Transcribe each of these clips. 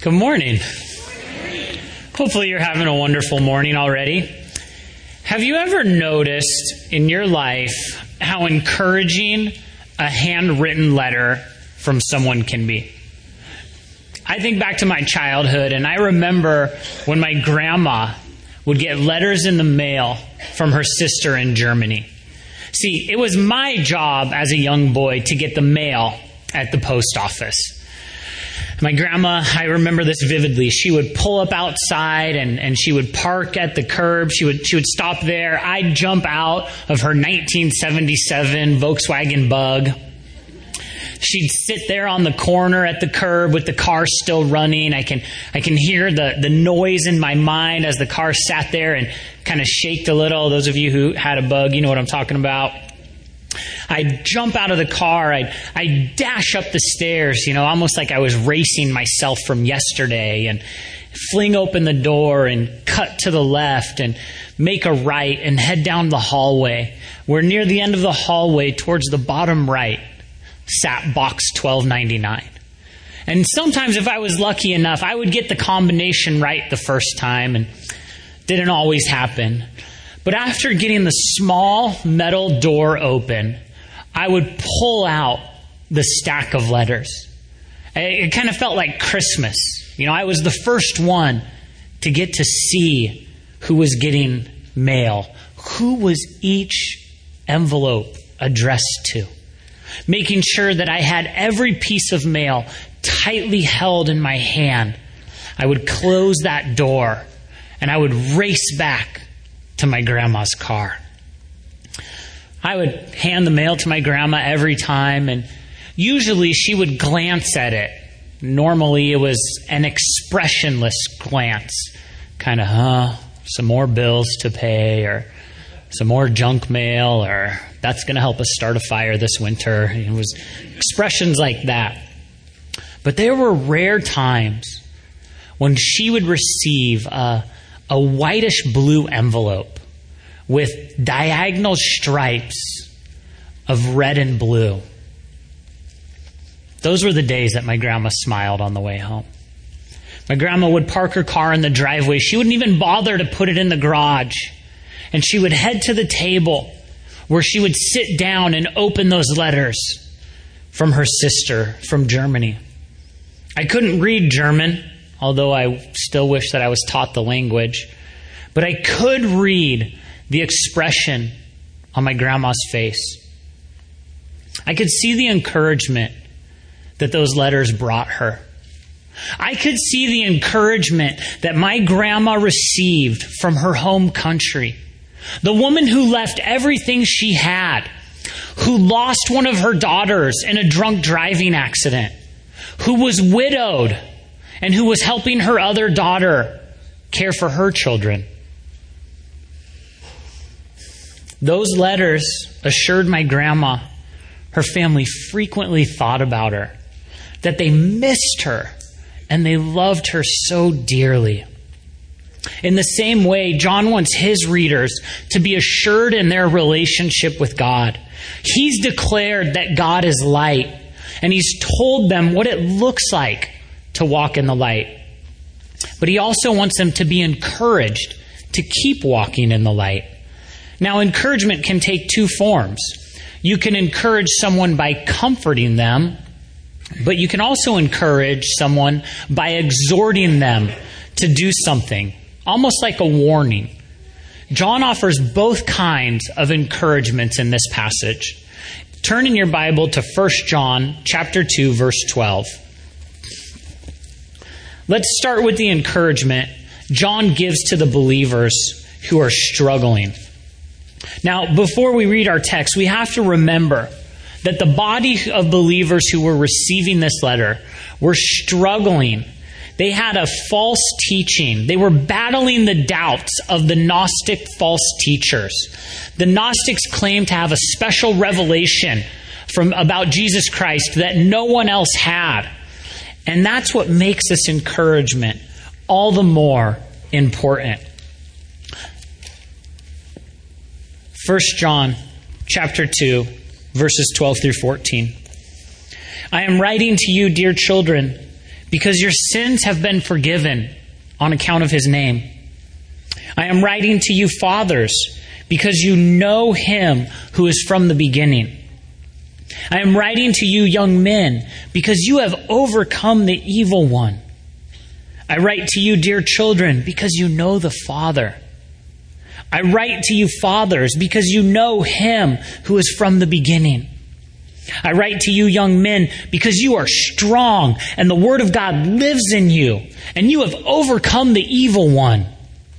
Good morning. Hopefully you're having a wonderful morning already. Have you ever noticed in your life how encouraging a handwritten letter from someone can be? I think back to my childhood, and I remember when my grandma would get letters in the mail from her sister in Germany. See, it was my job as a young boy to get the mail at the post office. My grandma, I remember this vividly. She would pull up outside and she would park at the curb. She would stop there. I'd jump out of her 1977 Volkswagen Bug. She'd sit there on the corner at the curb with the car still running. I can hear the noise in my mind as the car sat there and kind of shaked a little. Those of you who had a Bug, you know what I'm talking about. I'd jump out of the car. I'd dash up the stairs, almost like I was racing myself from yesterday, and fling open the door and cut to the left and make a right and head down the hallway, where near the end of the hallway towards the bottom right sat box 1299. And sometimes if I was lucky enough, I would get the combination right the first time, and didn't always happen. But after getting the small metal door open, I would pull out the stack of letters. It kind of felt like Christmas. I was the first one to get to see who was getting mail, who was each envelope addressed to, making sure that I had every piece of mail tightly held in my hand. I would close that door and I would race back to my grandma's car. I would hand the mail to my grandma every time, and usually she would glance at it. Normally it was an expressionless glance. Kind of, some more bills to pay, or some more junk mail, or that's going to help us start a fire this winter. It was expressions like that. But there were rare times when she would receive a whitish blue envelope with diagonal stripes of red and blue. Those were the days that my grandma smiled on the way home. My grandma would park her car in the driveway. She wouldn't even bother to put it in the garage. And she would head to the table where she would sit down and open those letters from her sister from Germany. I couldn't read German, although I still wish that I was taught the language. But I could read the expression on my grandma's face. I could see the encouragement that those letters brought her. I could see the encouragement that my grandma received from her home country. The woman who left everything she had, who lost one of her daughters in a drunk driving accident, who was widowed, and who was helping her other daughter care for her children. Those letters assured my grandma her family frequently thought about her, that they missed her, and they loved her so dearly. In the same way, John wants his readers to be assured in their relationship with God. He's declared that God is light, and he's told them what it looks like to walk in the light. But he also wants them to be encouraged to keep walking in the light. Now, encouragement can take two forms. You can encourage someone by comforting them, but you can also encourage someone by exhorting them to do something, almost like a warning. John offers both kinds of encouragements in this passage. Turn in your Bible to 1 John chapter 2, verse 12. Let's start with the encouragement John gives to the believers who are struggling. Now, before we read our text, we have to remember that the body of believers who were receiving this letter were struggling. They had a false teaching. They were battling the doubts of the Gnostic false teachers. The Gnostics claimed to have a special revelation about Jesus Christ that no one else had. And that's what makes this encouragement all the more important. 1 John chapter 2, verses 12 through 14. I am writing to you, dear children, because your sins have been forgiven on account of his name. I am writing to you, fathers, because you know him who is from the beginning. I am writing to you, young men, because you have overcome the evil one. I write to you, dear children, because you know the Father. I write to you, fathers, because you know him who is from the beginning. I write to you, young men, because you are strong, and the word of God lives in you, and you have overcome the evil one.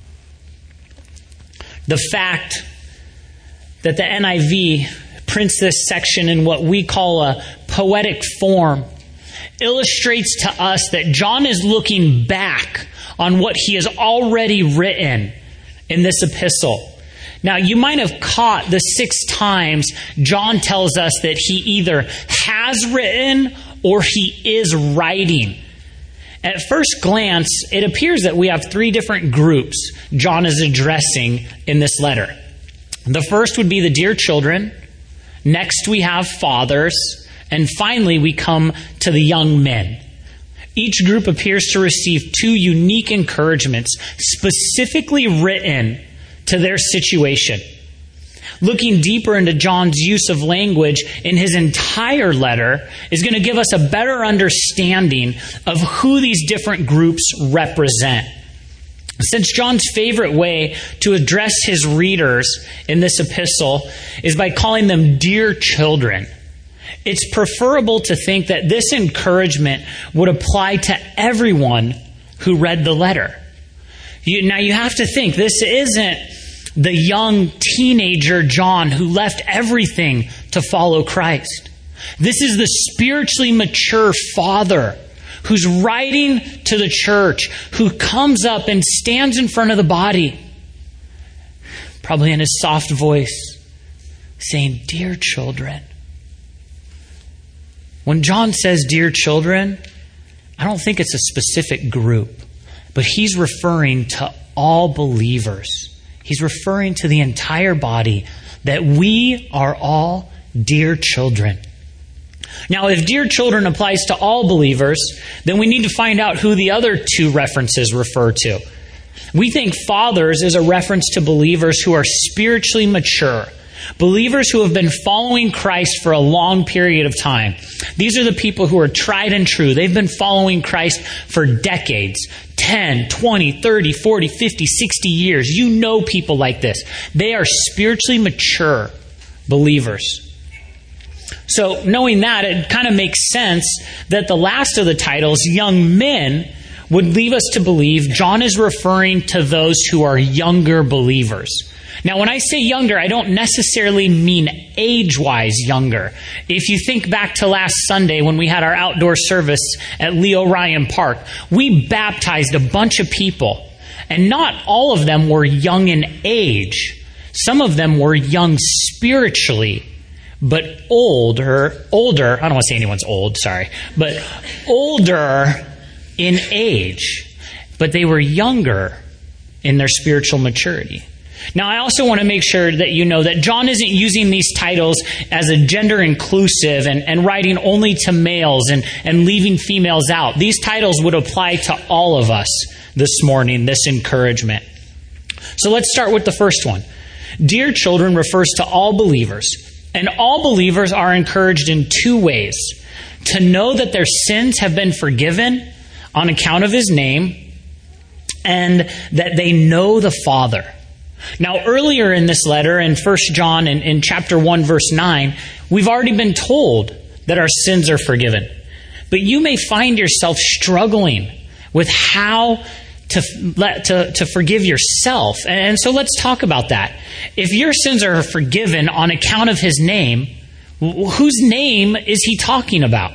The fact that the NIV prints this section in what we call a poetic form illustrates to us that John is looking back on what he has already written in this epistle. Now, you might have caught the 6 times John tells us that he either has written or he is writing. At first glance, it appears that we have 3 different groups John is addressing in this letter. The first would be the dear children. Next, we have fathers. And finally, we come to the young men. Each group appears to receive 2 unique encouragements specifically written to their situation. Looking deeper into John's use of language in his entire letter is going to give us a better understanding of who these different groups represent. Since John's favorite way to address his readers in this epistle is by calling them dear children, it's preferable to think that this encouragement would apply to everyone who read the letter. Now you have to think, this isn't the young teenager John who left everything to follow Christ. This is the spiritually mature father who's writing to the church, who comes up and stands in front of the body, probably in his soft voice, saying, dear children. When John says dear children, I don't think it's a specific group, but he's referring to all believers. He's referring to the entire body, that we are all dear children. Now, if dear children applies to all believers, then we need to find out who the other 2 references refer to. We think fathers is a reference to believers who are spiritually mature, believers who have been following Christ for a long period of time. These are the people who are tried and true. They've been following Christ for decades, 10, 20, 30, 40, 50, 60 years. You know people like this. They are spiritually mature believers. So knowing that, it kind of makes sense that the last of the titles, young men, would leave us to believe John is referring to those who are younger believers. Now, when I say younger, I don't necessarily mean age-wise younger. If you think back to last Sunday when we had our outdoor service at Leo Ryan Park, we baptized a bunch of people, and not all of them were young in age. Some of them were young spiritually, but older, I don't want to say anyone's old, sorry, but older in age. But they were younger in their spiritual maturity. Now, I also want to make sure that you know that John isn't using these titles as a gender inclusive and writing only to males and leaving females out. These titles would apply to all of us this morning, this encouragement. So let's start with the first one. Dear children refers to all believers. And all believers are encouraged in 2 ways. To know that their sins have been forgiven on account of his name, and that they know the Father. Now, earlier in this letter, in 1 John, in chapter 1, verse 9, we've already been told that our sins are forgiven. But you may find yourself struggling with how to forgive yourself. And so let's talk about that. If your sins are forgiven on account of his name, whose name is he talking about?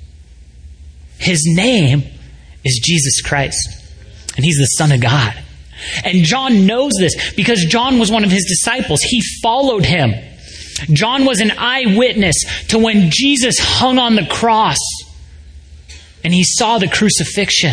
His name is Jesus Christ. And he's the Son of God. And John knows this because John was one of his disciples. He followed him. John was an eyewitness to when Jesus hung on the cross and he saw the crucifixion.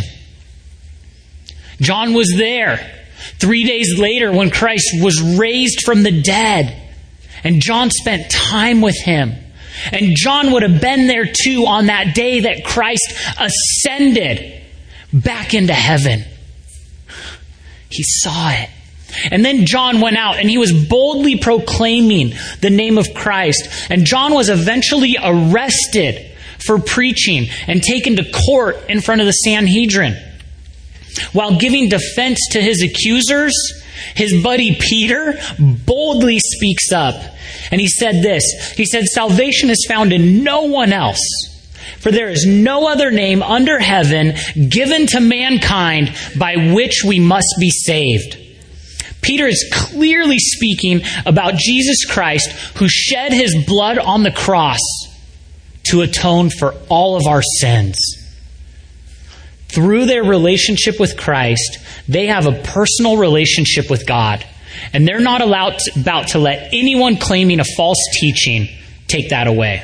John was there 3 days later when Christ was raised from the dead. And John spent time with him. And John would have been there too on that day that Christ ascended back into heaven. He saw it. And then John went out and he was boldly proclaiming the name of Christ. And John was eventually arrested for preaching and taken to court in front of the Sanhedrin. While giving defense to his accusers, his buddy Peter boldly speaks up. And he said this. He said, "Salvation is found in no one else. For there is no other name under heaven given to mankind by which we must be saved." Peter is clearly speaking about Jesus Christ, who shed his blood on the cross to atone for all of our sins. Through their relationship with Christ, they have a personal relationship with God. And they're not about to let anyone claiming a false teaching take that away.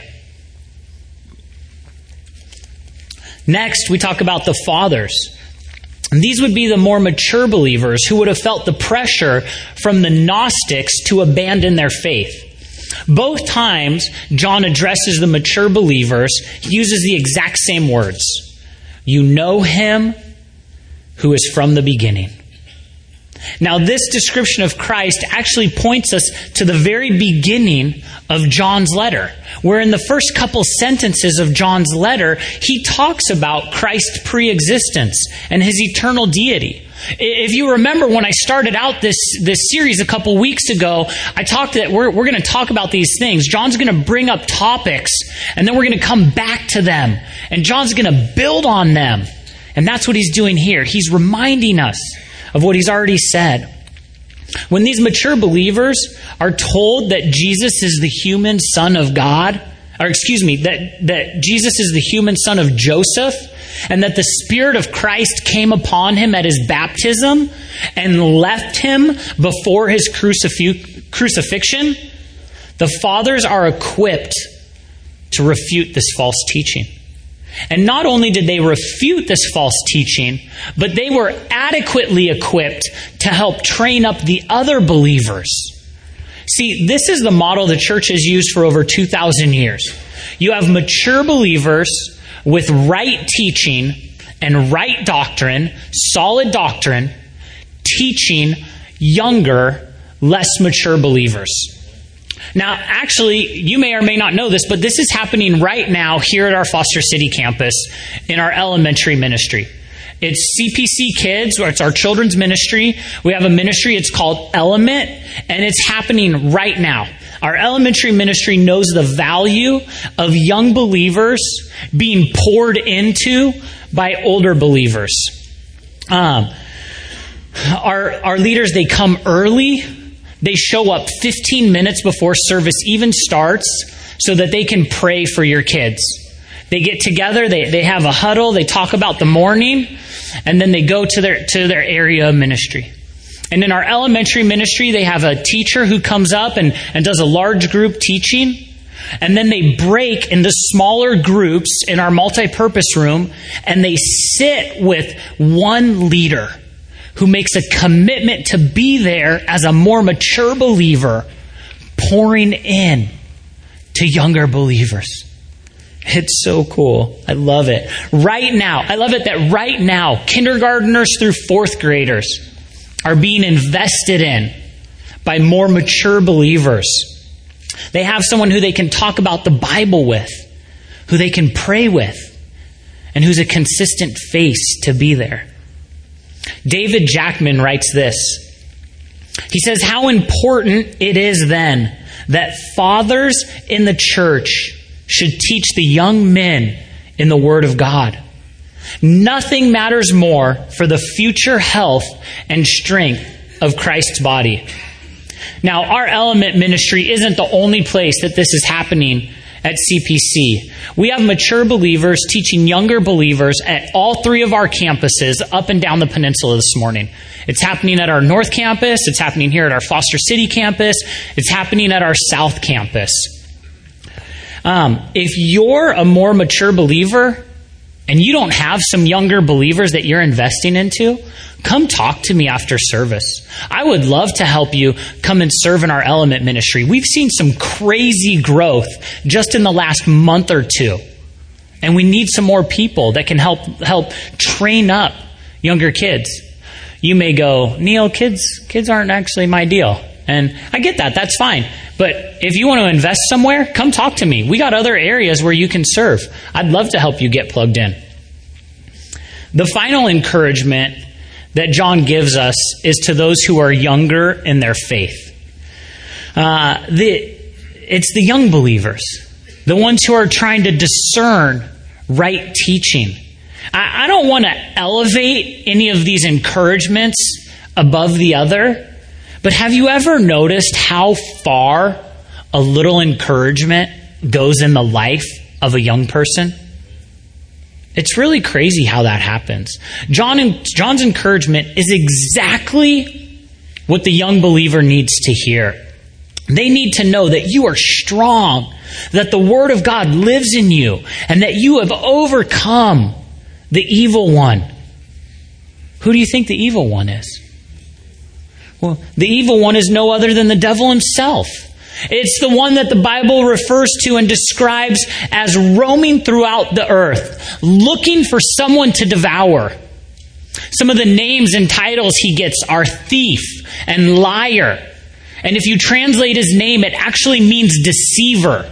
Next, we talk about the fathers. And these would be the more mature believers who would have felt the pressure from the Gnostics to abandon their faith. Both times John addresses the mature believers, he uses the exact same words. You know him who is from the beginning. Now, this description of Christ actually points us to the very beginning of John's letter, where in the first couple sentences of John's letter, he talks about Christ's pre-existence and his eternal deity. If you remember when I started out this series a couple weeks ago, I talked that we're going to talk about these things. John's going to bring up topics, and then we're going to come back to them. And John's going to build on them. And that's what he's doing here. He's reminding us of what he's already said. When these mature believers are told that Jesus is the human son of God, that Jesus is the human son of Joseph, and that the Spirit of Christ came upon him at his baptism and left him before his crucifixion, the fathers are equipped to refute this false teaching. And not only did they refute this false teaching, but they were adequately equipped to help train up the other believers. See, this is the model the church has used for over 2,000 years. You have mature believers with right teaching and right doctrine, solid doctrine, teaching younger, less mature believers. Now, actually, you may or may not know this, but this is happening right now here at our Foster City campus in our elementary ministry. It's CPC Kids, or it's our children's ministry. We have a ministry, it's called Element, and it's happening right now. Our elementary ministry knows the value of young believers being poured into by older believers. Our leaders, they come early. They show up 15 minutes before service even starts so that they can pray for your kids. They get together, they have a huddle, they talk about the morning, and then they go to their area of ministry. And in our elementary ministry, they have a teacher who comes up and does a large group teaching. And then they break into smaller groups in our multi-purpose room, and they sit with one leader who makes a commitment to be there as a more mature believer, pouring in to younger believers. It's so cool. I love it. I love it that right now, kindergartners through fourth graders are being invested in by more mature believers. They have someone who they can talk about the Bible with, who they can pray with, and who's a consistent face to be there. David Jackman writes this. He says, how important it is then that fathers in the church should teach the young men in the Word of God. Nothing matters more for the future health and strength of Christ's body. Now, our Element ministry isn't the only place that this is happening at CPC. We have mature believers teaching younger believers at all three of our campuses up and down the peninsula this morning. It's happening at our North Campus. It's happening here at our Foster City campus. It's happening at our South Campus. If you're a more mature believer, and you don't have some younger believers that you're investing into, come talk to me after service. I would love to help you come and serve in our Element ministry. We've seen some crazy growth just in the last month or two. And we need some more people that can help train up younger kids. You may go, Neil, kids aren't actually my deal. And I get that. That's fine. But if you want to invest somewhere, come talk to me. We got other areas where you can serve. I'd love to help you get plugged in. The final encouragement that John gives us is to those who are younger in their faith. It's the young believers, the ones who are trying to discern right teaching. I don't want to elevate any of these encouragements above the other, but have you ever noticed how far a little encouragement goes in the life of a young person? It's really crazy how that happens. John's encouragement is exactly what the young believer needs to hear. They need to know that you are strong, that the Word of God lives in you, and that you have overcome the evil one. Who do you think the evil one is? Well, the evil one is no other than the devil himself. It's the one that the Bible refers to and describes as roaming throughout the earth, looking for someone to devour. Some of the names and titles he gets are thief and liar. And if you translate his name, it actually means deceiver.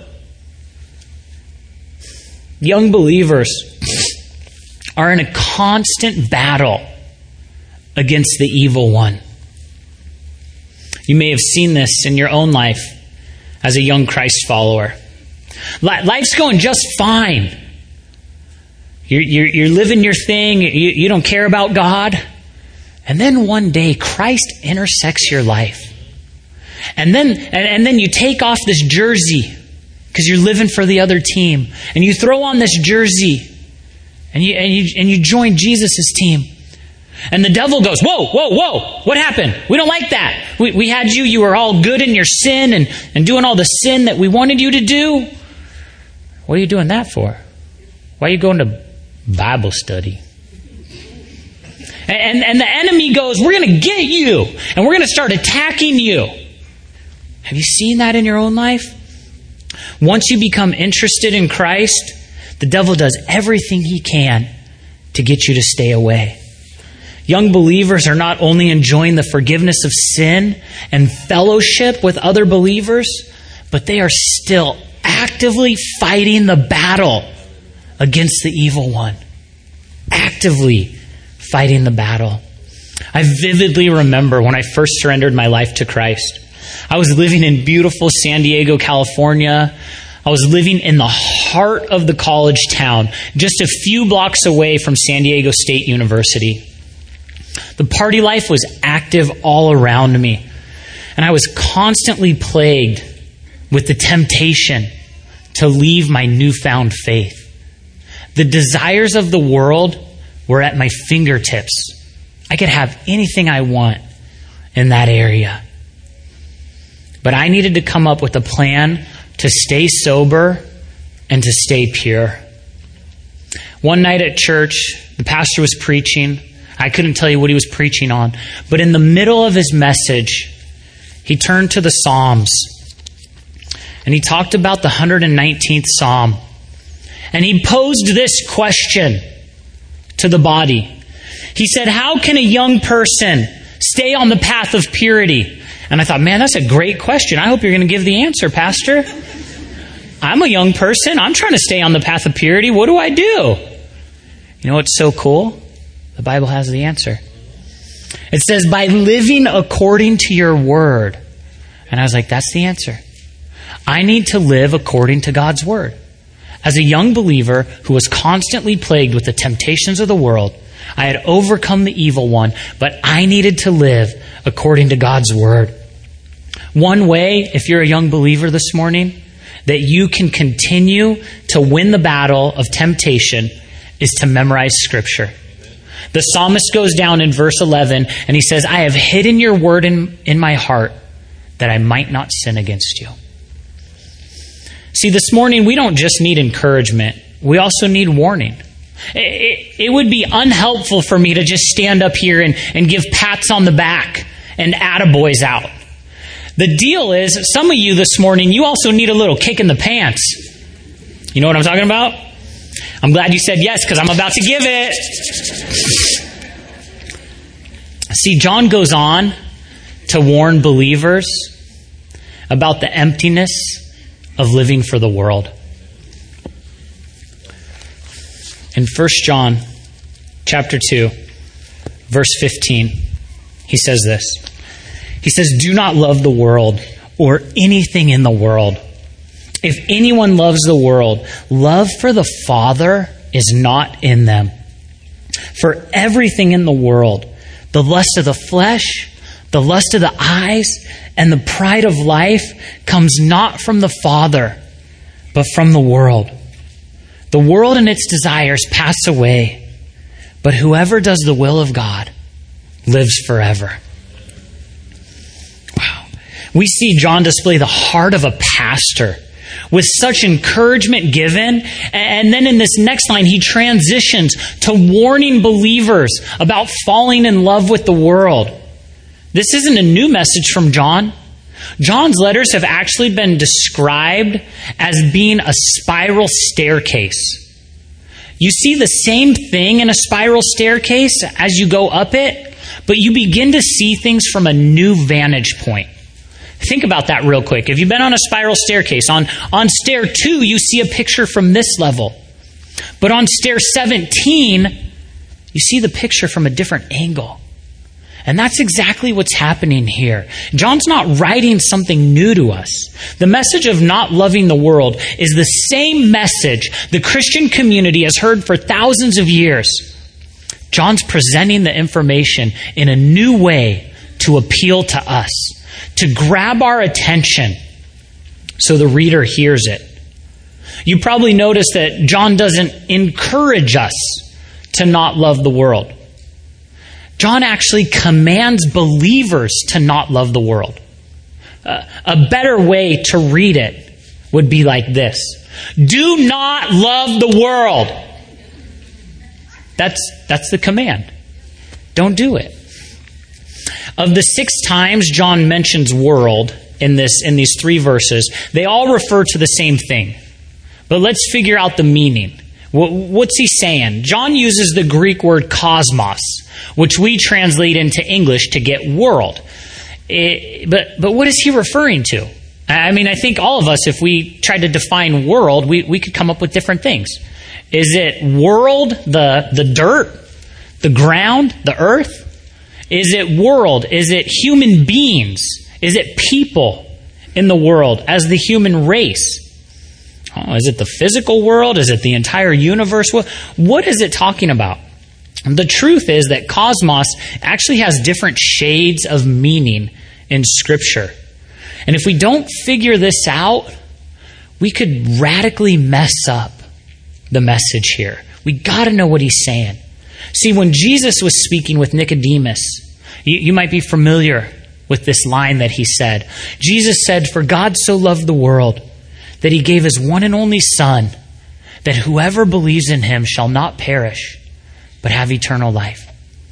Young believers are in a constant battle against the evil one. You may have seen this in your own life as a young Christ follower. Life's going just fine. You're living your thing. You don't care about God. And then one day, Christ intersects your life. And then you take off this jersey because you're living for the other team. And you throw on this jersey and you join Jesus' team. And the devil goes, whoa, what happened? We don't like that. We had you were all good in your sin and doing all the sin that we wanted you to do. What are you doing that for? Why are you going to Bible study? And the enemy goes, we're going to get you, and we're going to start attacking you. Have you seen that in your own life? Once you become interested in Christ, the devil does everything he can to get you to stay away. Young believers are not only enjoying the forgiveness of sin and fellowship with other believers, but they are still actively fighting the battle against the evil one. Actively fighting the battle. I vividly remember when I first surrendered my life to Christ. I was living in beautiful San Diego, California. I was living in the heart of the college town, just a few blocks away from San Diego State University. The party life was active all around me, and I was constantly plagued with the temptation to leave my newfound faith. The desires of the world were at my fingertips. I could have anything I want in that area. But I needed to come up with a plan to stay sober and to stay pure. One night at church, the pastor was preaching. I couldn't tell you what he was preaching on. But in the middle of his message, he turned to the Psalms. And he talked about the 119th Psalm. And he posed this question to the body. He said, how can a young person stay on the path of purity? And I thought, man, that's a great question. I hope you're going to give the answer, Pastor. I'm a young person. I'm trying to stay on the path of purity. What do I do? You know what's so cool? The Bible has the answer. It says, by living according to your word. And I was like, that's the answer. I need to live according to God's word. As a young believer who was constantly plagued with the temptations of the world, I had overcome the evil one, but I needed to live according to God's word. One way, if you're a young believer this morning, that you can continue to win the battle of temptation is to memorize Scripture. The psalmist goes down in verse 11 and he says, I have hidden your word in my heart that I might not sin against you. See, this morning we don't just need encouragement. We also need warning. It would be unhelpful for me to just stand up here and give pats on the back and attaboys out. The deal is, some of you this morning, you also need a little kick in the pants. You know what I'm talking about? I'm glad you said yes, because I'm about to give it. See, John goes on to warn believers about the emptiness of living for the world. In 1 John chapter 2, verse 15, he says this. He says, "Do not love the world or anything in the world. If anyone loves the world, love for the Father is not in them. For everything in the world, the lust of the flesh, the lust of the eyes, and the pride of life comes not from the Father, but from the world. The world and its desires pass away, but whoever does the will of God lives forever." Wow. We see John display the heart of a pastor with such encouragement given, and then in this next line, he transitions to warning believers about falling in love with the world. This isn't a new message from John. John's letters have actually been described as being a spiral staircase. You see the same thing in a spiral staircase as you go up it, but you begin to see things from a new vantage point. Think about that real quick. If you've been on a spiral staircase, on stair 2, you see a picture from this level. But on stair 17, you see the picture from a different angle. And that's exactly what's happening here. John's not writing something new to us. The message of not loving the world is the same message the Christian community has heard for thousands of years. John's presenting the information in a new way to appeal to us, to grab our attention so the reader hears it. You probably noticed that John doesn't encourage us to not love the world. John actually commands believers to not love the world. A better way to read it would be like this: do not love the world. That's the command. Don't do it. Of the 6 times John mentions world in these 3 verses, they all refer to the same thing. But let's figure out the meaning. What's he saying? John uses the Greek word cosmos, which we translate into English to get world. But what is he referring to? I mean, I think all of us, if we tried to define world, we could come up with different things. Is it world, the dirt, the ground, the earth? Is it world? Is it human beings? Is it people in the world as the human race? Oh, is it the physical world? Is it the entire universe? What is it talking about? The truth is that cosmos actually has different shades of meaning in Scripture. And if we don't figure this out, we could radically mess up the message here. We got to know what he's saying. See, when Jesus was speaking with Nicodemus, you might be familiar with this line that he said. Jesus said, "For God so loved the world that he gave his one and only Son, that whoever believes in him shall not perish, but have eternal life."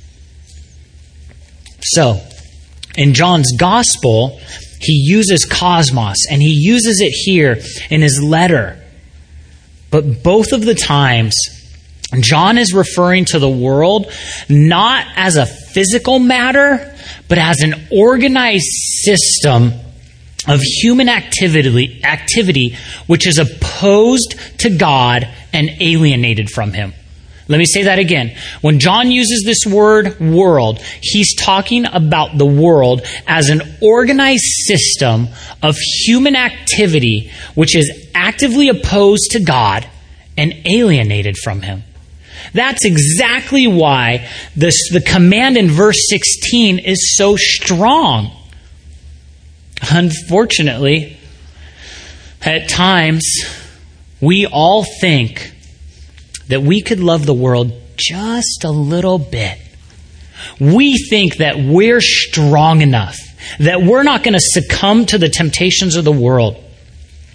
So, in John's gospel, he uses cosmos, and he uses it here in his letter. But both of the times, John is referring to the world not as a physical matter, but as an organized system of human activity which is opposed to God and alienated from him. Let me say that again. When John uses this word world, he's talking about the world as an organized system of human activity which is actively opposed to God and alienated from him. That's exactly why the command in verse 16 is so strong. Unfortunately, at times, we all think that we could love the world just a little bit. We think that we're strong enough, that we're not going to succumb to the temptations of the world.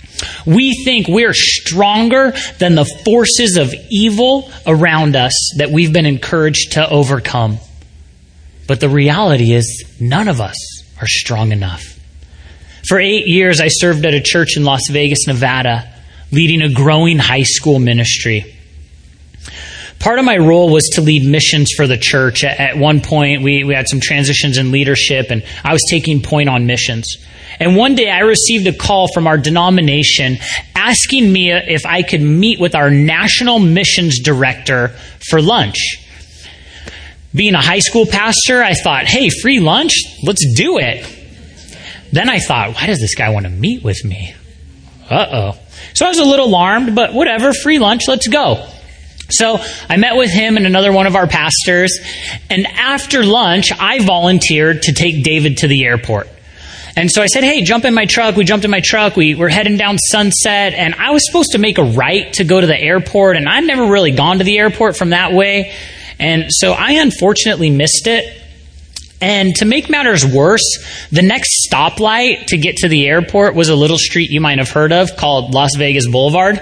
We think we're stronger than the forces of evil around us that we've been encouraged to overcome. But the reality is, none of us are strong enough. For 8 years, I served at a church in Las Vegas, Nevada, leading a growing high school ministry. Part of my role was to lead missions for the church. At one point, we had some transitions in leadership, and I was taking point on missions. And one day, I received a call from our denomination asking me if I could meet with our national missions director for lunch. Being a high school pastor, I thought, hey, free lunch? Let's do it. Then I thought, why does this guy want to meet with me? Uh-oh. So I was a little alarmed, but whatever, free lunch, let's go. So I met with him and another one of our pastors, and after lunch, I volunteered to take David to the airport. And so I said, hey, jump in my truck. We jumped in my truck. We were heading down Sunset, and I was supposed to make a right to go to the airport, and I'd never really gone to the airport from that way. And so I unfortunately missed it. And to make matters worse, the next stoplight to get to the airport was a little street you might have heard of called Las Vegas Boulevard.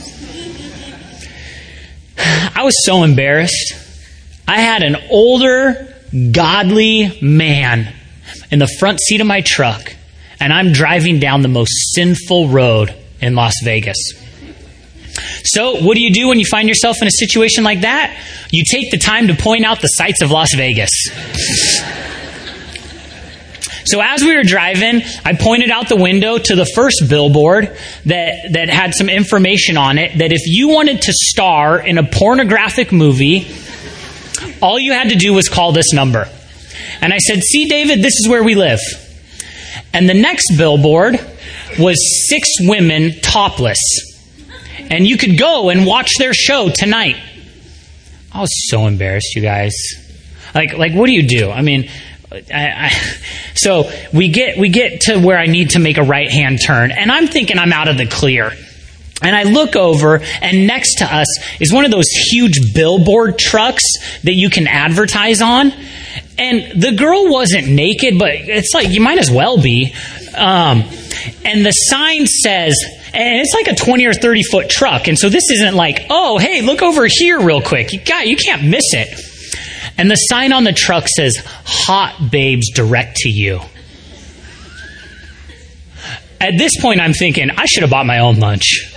I was so embarrassed. I had an older, godly man in the front seat of my truck, and I'm driving down the most sinful road in Las Vegas. So, what do you do when you find yourself in a situation like that? You take the time to point out the sights of Las Vegas. So as we were driving, I pointed out the window to the first billboard that had some information on it that if you wanted to star in a pornographic movie, all you had to do was call this number. And I said, see, David, this is where we live. And the next billboard was 6 women topless. And you could go and watch their show tonight. I was so embarrassed, you guys. Like, what do you do? I mean, so we get to where I need to make a right-hand turn, and I'm thinking I'm out of the clear. And I look over, and next to us is one of those huge billboard trucks that you can advertise on. And the girl wasn't naked, but it's like, you might as well be. And the sign says, and it's like a 20 or 30 foot truck. And so this isn't like, oh, hey, look over here real quick. You can't miss it. And the sign on the truck says, hot babes direct to you. At this point, I'm thinking, I should have bought my own lunch.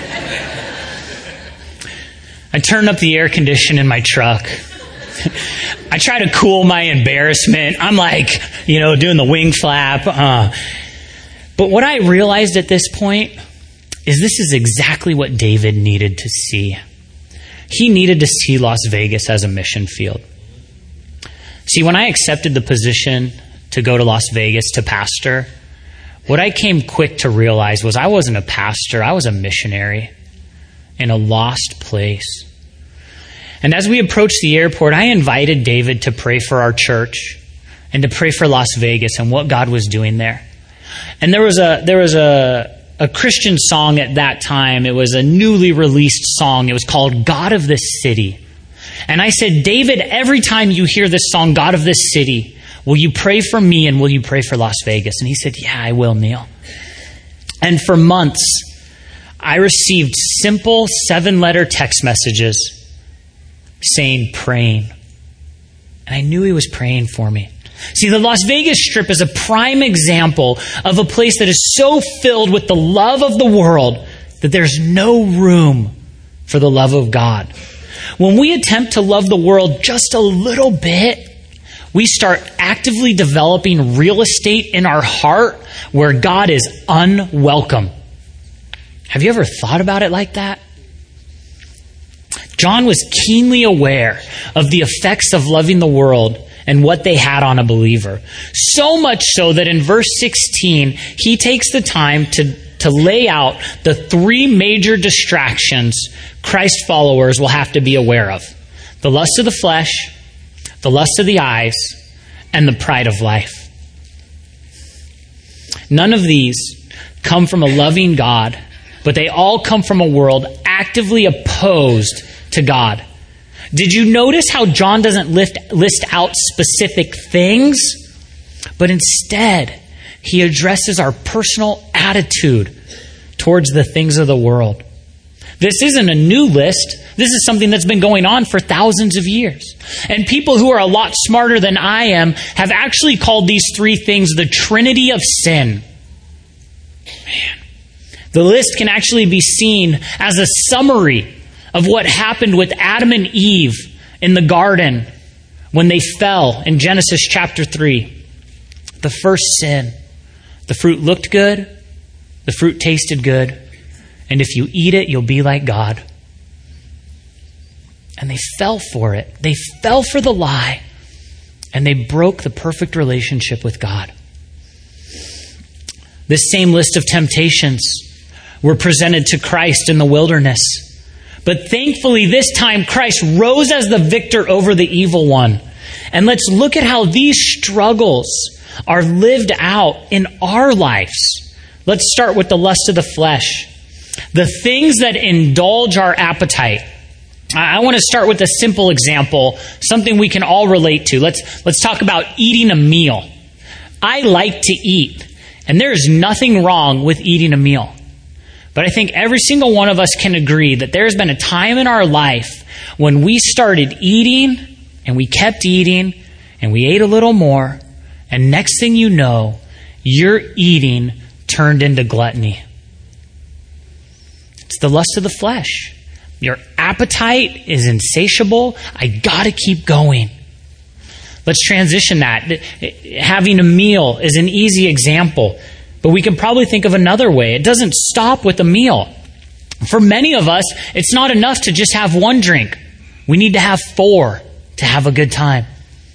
I turned up the air condition in my truck. I try to cool my embarrassment. I'm like, doing the wing flap. But what I realized at this point is this is exactly what David needed to see. He needed to see Las Vegas as a mission field. See, when I accepted the position to go to Las Vegas to pastor, what I came quick to realize was I wasn't a pastor, I was a missionary in a lost place. And as we approached the airport, I invited David to pray for our church and to pray for Las Vegas and what God was doing there. And there was a Christian song at that time. It was a newly released song. It was called God of This City. And I said, David, every time you hear this song, God of This City, will you pray for me and will you pray for Las Vegas? And he said, yeah, I will, Neil. And for months, I received simple 7-letter text messages saying, praying. And I knew he was praying for me. See, the Las Vegas Strip is a prime example of a place that is so filled with the love of the world that there's no room for the love of God. When we attempt to love the world just a little bit, we start actively developing real estate in our heart where God is unwelcome. Have you ever thought about it like that? John was keenly aware of the effects of loving the world and what they had on a believer. So much so that in verse 16, he takes the time to lay out the 3 major distractions Christ followers will have to be aware of. The lust of the flesh, the lust of the eyes, and the pride of life. None of these come from a loving God, but they all come from a world actively opposed to God. Did you notice how John doesn't list out specific things, but instead he addresses our personal attitude towards the things of the world. This isn't a new list. This is something that's been going on for thousands of years. And people who are a lot smarter than I am have actually called these three things the Trinity of sin. Man. The list can actually be seen as a summary of what happened with Adam and Eve in the garden when they fell in Genesis chapter 3. The first sin. The fruit looked good. The fruit tasted good. And if you eat it, you'll be like God. And they fell for it. They fell for the lie. And they broke the perfect relationship with God. This same list of temptations were presented to Christ in the wilderness. But thankfully, this time, Christ rose as the victor over the evil one. And let's look at how these struggles are lived out in our lives. Let's start with the lust of the flesh. The things that indulge our appetite. I want to start with a simple example, something we can all relate to. Let's talk about eating a meal. I like to eat, and there is nothing wrong with eating a meal. But I think every single one of us can agree that there's been a time in our life when we started eating, and we kept eating, and we ate a little more, and next thing you know, your eating turned into gluttony. It's the lust of the flesh. Your appetite is insatiable. I gotta keep going. Let's transition that. Having a meal is an easy example, but we can probably think of another way. It doesn't stop with a meal. For many of us, it's not enough to just have one drink. We need to have 4 to have a good time.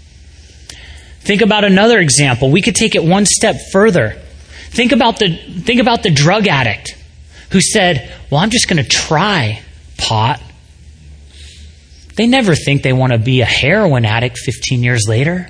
Think about another example. We could take it one step further. Think about the drug addict who said, well, I'm just going to try pot. They never think they want to be a heroin addict 15 years later.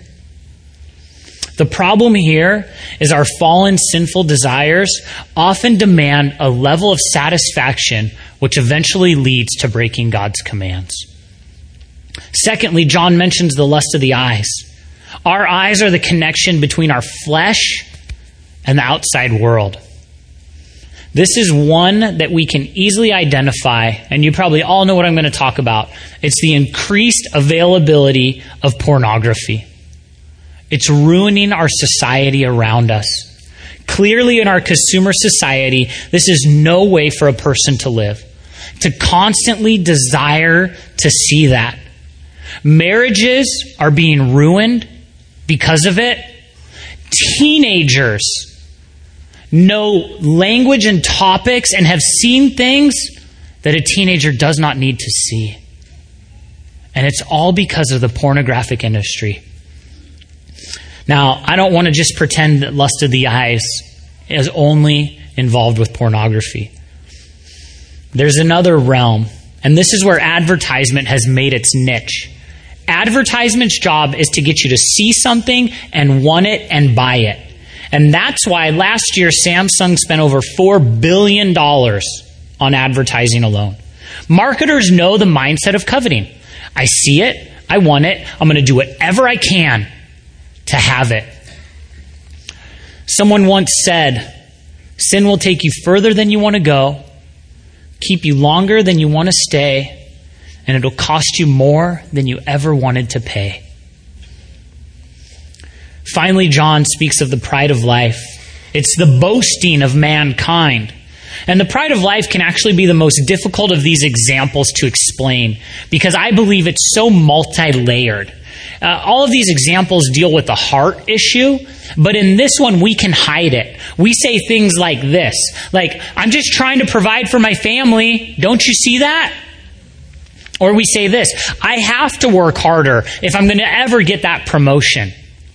The problem here is our fallen sinful desires often demand a level of satisfaction which eventually leads to breaking God's commands. Secondly, John mentions the lust of the eyes. Our eyes are the connection between our flesh and the outside world. This is one that we can easily identify, and you probably all know what I'm going to talk about. It's the increased availability of pornography. It's ruining our society around us. Clearly, in our consumer society, this is no way for a person to live. To constantly desire to see that. Marriages are being ruined because of it. Teenagers know language and topics and have seen things that a teenager does not need to see. And it's all because of the pornographic industry. Now, I don't want to just pretend that lust of the eyes is only involved with pornography. There's another realm, and this is where advertisement has made its niche. Advertisement's job is to get you to see something and want it and buy it. And that's why last year Samsung spent over $4 billion on advertising alone. Marketers know the mindset of coveting. I see it, I want it, I'm going to do whatever I can to have it. Someone once said, sin will take you further than you want to go, keep you longer than you want to stay, and it'll cost you more than you ever wanted to pay. Finally, John speaks of the pride of life. It's the boasting of mankind. And the pride of life can actually be the most difficult of these examples to explain because I believe it's so multi-layered. All of these examples deal with the heart issue, but in this one we can hide it. We say things like this, like, I'm just trying to provide for my family. Don't you see that? Or we say this, I have to work harder if I'm going to ever get that promotion.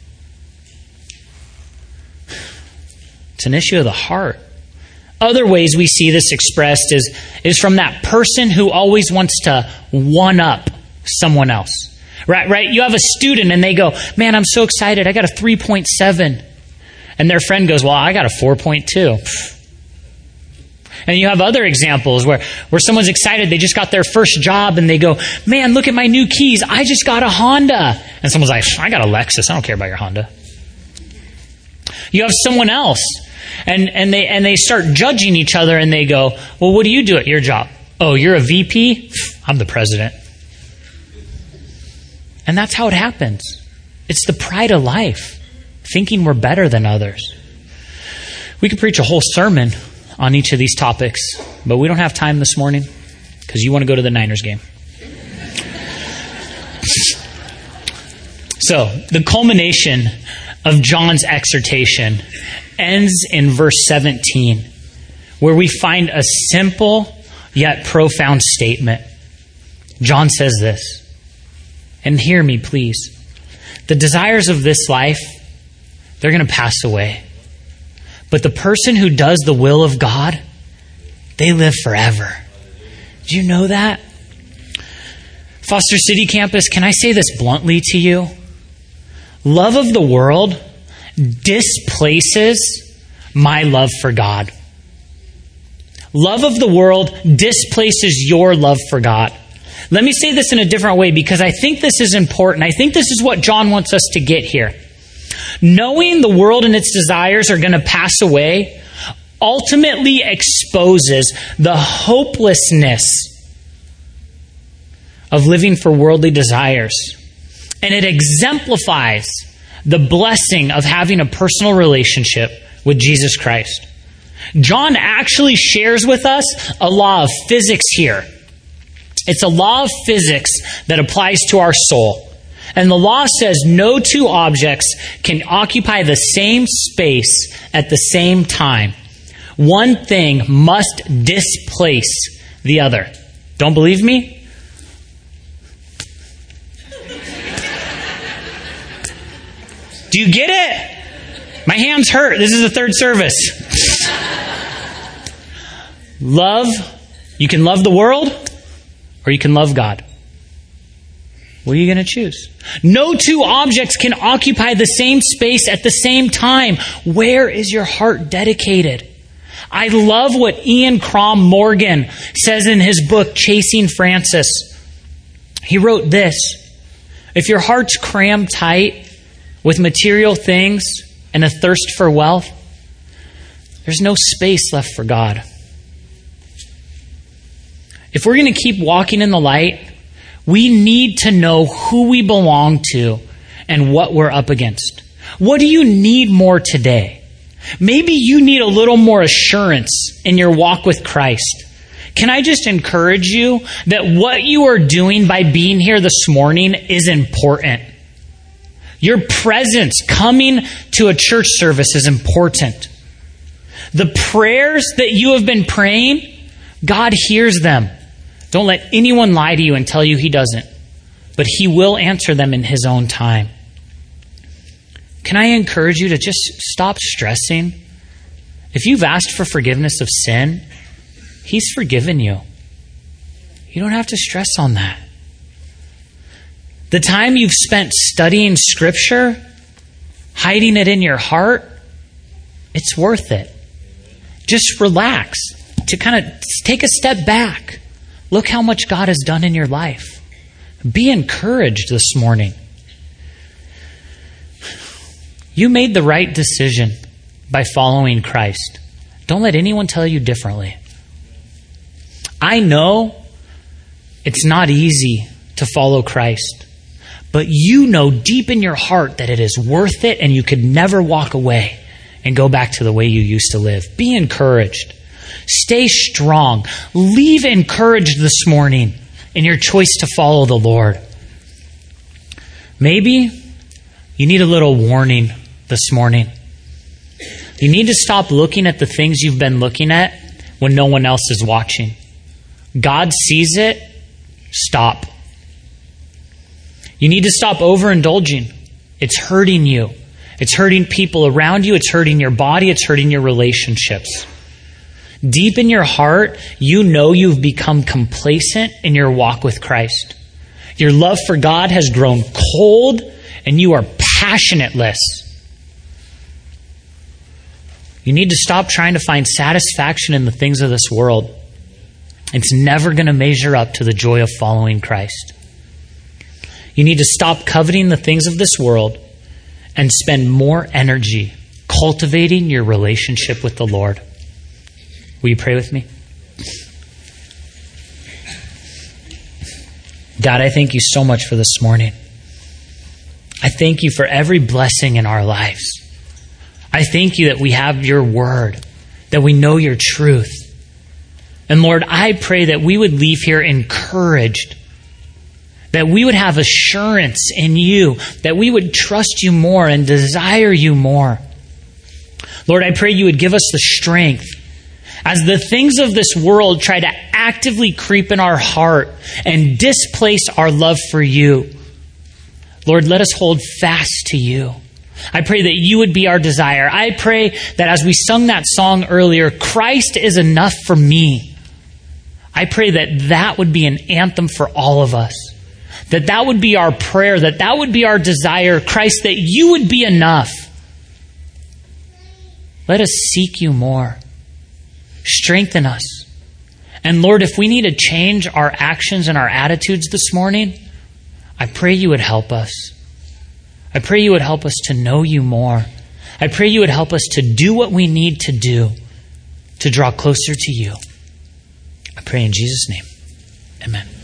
It's an issue of the heart. Other ways we see this expressed is from that person who always wants to one-up someone else. Right? You have a student and they go, man, I'm so excited. I got a 3.7. And their friend goes, well, I got a 4.2. And you have other examples where someone's excited. They just got their first job and they go, man, look at my new keys. I just got a Honda. And someone's like, I got a Lexus. I don't care about your Honda. You have someone else And they start judging each other, and they go, well, what do you do at your job? Oh, you're a VP? I'm the president. And that's how it happens. It's the pride of life, thinking we're better than others. We could preach a whole sermon on each of these topics, but we don't have time this morning because you want to go to the Niners game. So, the culmination of John's exhortation ends in verse 17, where we find a simple yet profound statement. John says this, and hear me, please. The desires of this life, they're going to pass away. But the person who does the will of God, they live forever. Do you know that? Foster City Campus, can I say this bluntly to you? Love of the world displaces my love for God. Love of the world displaces your love for God. Let me say this in a different way because I think this is important. I think this is what John wants us to get here. Knowing the world and its desires are going to pass away ultimately exposes the hopelessness of living for worldly desires. And it exemplifies the blessing of having a personal relationship with Jesus Christ. John actually shares with us a law of physics here. It's a law of physics that applies to our soul. And the law says no two objects can occupy the same space at the same time. One thing must displace the other. Don't believe me? Do you get it? My hands hurt. This is the third service. Love, you can love the world or you can love God. What are you going to choose? No two objects can occupy the same space at the same time. Where is your heart dedicated? I love what Ian Crom Morgan says in his book, Chasing Francis. He wrote this: if your heart's crammed tight with material things and a thirst for wealth, there's no space left for God. If we're going to keep walking in the light, we need to know who we belong to and what we're up against. What do you need more today? Maybe you need a little more assurance in your walk with Christ. Can I just encourage you that what you are doing by being here this morning is important? Your presence coming to a church service is important. The prayers that you have been praying, God hears them. Don't let anyone lie to you and tell you He doesn't. But He will answer them in His own time. Can I encourage you to just stop stressing? If you've asked for forgiveness of sin, He's forgiven you. You don't have to stress on that. The time you've spent studying Scripture, hiding it in your heart, it's worth it. Just relax. To kind of take a step back. Look how much God has done in your life. Be encouraged this morning. You made the right decision by following Christ. Don't let anyone tell you differently. I know it's not easy to follow Christ, but you know deep in your heart that it is worth it and you could never walk away and go back to the way you used to live. Be encouraged. Stay strong. Leave encouraged this morning in your choice to follow the Lord. Maybe you need a little warning this morning. You need to stop looking at the things you've been looking at when no one else is watching. God sees it. Stop. You need to stop overindulging. It's hurting you. It's hurting people around you. It's hurting your body. It's hurting your relationships. Deep in your heart, you know you've become complacent in your walk with Christ. Your love for God has grown cold and you are passionateless. You need to stop trying to find satisfaction in the things of this world. It's never going to measure up to the joy of following Christ. You need to stop coveting the things of this world and spend more energy cultivating your relationship with the Lord. Will you pray with me? God, I thank you so much for this morning. I thank you for every blessing in our lives. I thank you that we have your word, that we know your truth. And Lord, I pray that we would leave here encouraged, that we would have assurance in you, that we would trust you more and desire you more. Lord, I pray you would give us the strength as the things of this world try to actively creep in our heart and displace our love for you. Lord, let us hold fast to you. I pray that you would be our desire. I pray that as we sung that song earlier, Christ is enough for me. I pray that that would be an anthem for all of us. That would be our prayer. That would be our desire. Christ, that you would be enough. Let us seek you more. Strengthen us. And Lord, if we need to change our actions and our attitudes this morning, I pray you would help us. I pray you would help us to know you more. I pray you would help us to do what we need to do to draw closer to you. I pray in Jesus' name. Amen.